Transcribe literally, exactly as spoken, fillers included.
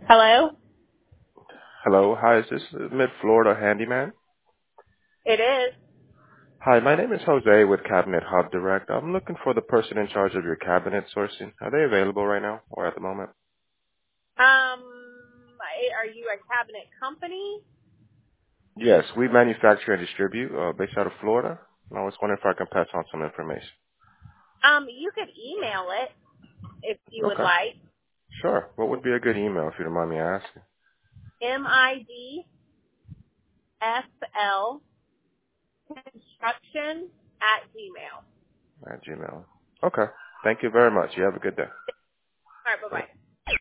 Hello? Hello. Hi, is this Mid-Florida Handyman? It is. Hi, my name is Jose with Cabinet Hub Direct. I'm looking for the person in charge of your cabinet sourcing. Are they available right now or at the moment? Um, I- are you a cabinet company? Yes, we manufacture and distribute uh, based out of Florida. I was wondering if I can pass on some information. Um, you could email it if you would Okay. like. Sure. What would be a good email if you don't mind me asking? M I D S L construction at Gmail. At Gmail. Okay. Thank you very much. You have a good day. All right, bye-bye.